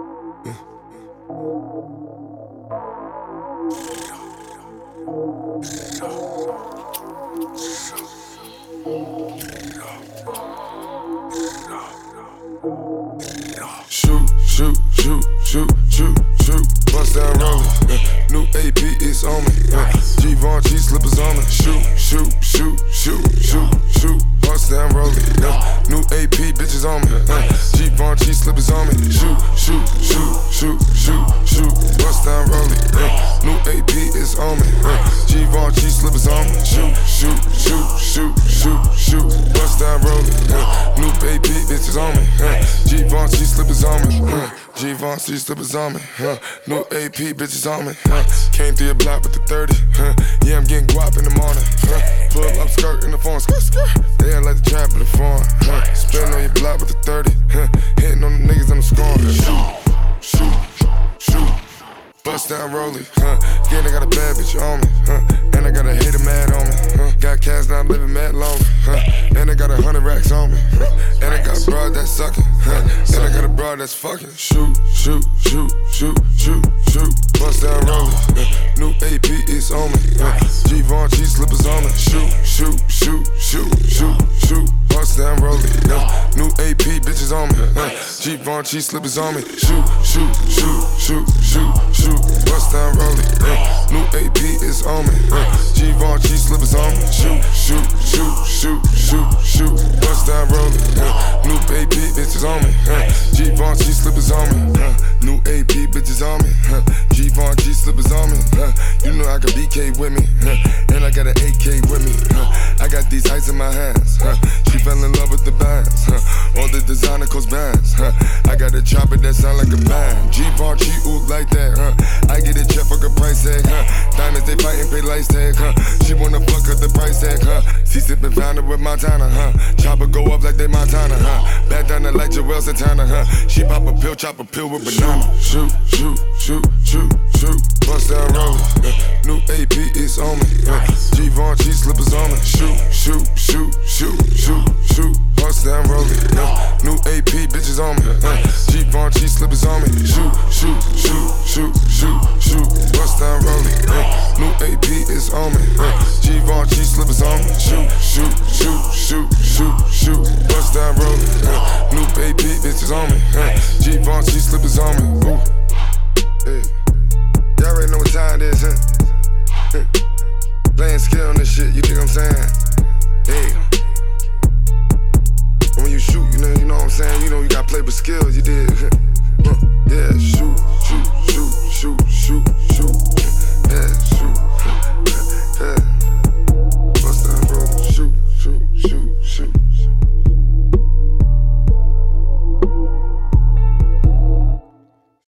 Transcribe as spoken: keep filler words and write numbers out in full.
Shoot, shoot, shoot, shoot, shoot, shoot. Bust down rollin'. Uh, new A P is on me. Uh, Givenchy slippers on me. Shoot, shoot, shoot, shoot, shoot, shoot. Bust down rollin'. Uh, new A P bitches on me. Uh, Givenchy slippers on me. Shoot, shoot, shoot, shoot, shoot, shoot. Bust down rollin'. Uh, new A P is on me. Uh, Givenchy slippers on me. Shoot, shoot, shoot, shoot, shoot, shoot. Bust down rollin'. Uh, new A P bitches on me. Uh, Givenchy slippers on me. Uh, Givenchy slippers on me. Uh, new A P bitches on me. Uh, came through your block with the thirty. Uh, yeah, I'm getting guap in the morning. Uh, pull up skirt in the phone. Skirt, skirt. They ain't like the trap in the phone. Uh, spin on your block with the thirty. Uh, hitting on the niggas, I'm scoring. Shoot, shoot, shoot. Bust down rolling. Uh, again, I got a bad bitch on me. Uh, and I got a hater mad on me. Uh, got cash, now I'm living mad long. Uh, and I got a hundred racks on me. Uh, and I got a broad that's sucking. Uh, and I got a broad that's fucking. Shoot, shoot, shoot, shoot, shoot, shoot. Bust down rolling. Uh, new A P is on me. Uh, Givenchy slippers on me. Shoot, shoot, shoot, shoot, shoot, shoot. Bust down rolling. Uh, new A P bitches on me. Uh, Givenchy slippers on me. Shoot, shoot, shoot, shoot, shoot, shoot. Bust down rolling. Uh, new A P is on me. Uh, Givenchy slippers on me. Shoot, shoot, shoot, shoot, shoot, shoot. Bust down rolling. Uh, new A P bitches on me. Uh, Givenchy slippers on me. Uh, new A P bitches on me. Uh, Givenchy slippers on me. Uh, you know I got B K with me. Uh, and I got an A K with me. Uh, I got these ice in my hands. Uh, she fell in love with the bands. Uh, all the designer coast bands. Uh, I got a chopper that sound like a band. Givenchy ook like that. Uh, I get a check for a price tag. Huh? Diamonds they fightin', pay lights tag. Huh? She wanna fuck her the price tag. Huh? She sippin' pounder with Montana. Huh? Chopper go up like they Montana. Huh? Back down like Joel Santana. Huh? She pop a pill, chop a pill with banana. Shoot, shoot, shoot, shoot, shoot. Bust down rollin'. Uh, new A P is on me. Uh, Givenchy slippers on me. Shoot, shoot, shoot, shoot, shoot, shoot. Bust down rollin'. Uh, new A P bitches on me. Uh, Givenchy slippers on me. Shoot, shoot, shoot, shoot, shoot, shoot. Bust down rollin'. Uh, new A P is on me. Uh, Givenchy slippers on me. Shoot, shoot, shoot, shoot, shoot, shoot. Bust down rollin'. Uh, new A P bitches on me. Uh, Givenchy slippers on me. Ooh. Hey. Y'all already know what time it is, huh? Hey. Playing skill on this shit, you dig what I'm saying? Hey. When you shoot, you know, you know what I'm saying? You know you gotta play with skills, you dig? Uh, yeah, shoot, shoot, shoot, shoot, shoot, shoot. Yeah, shoot. Yeah.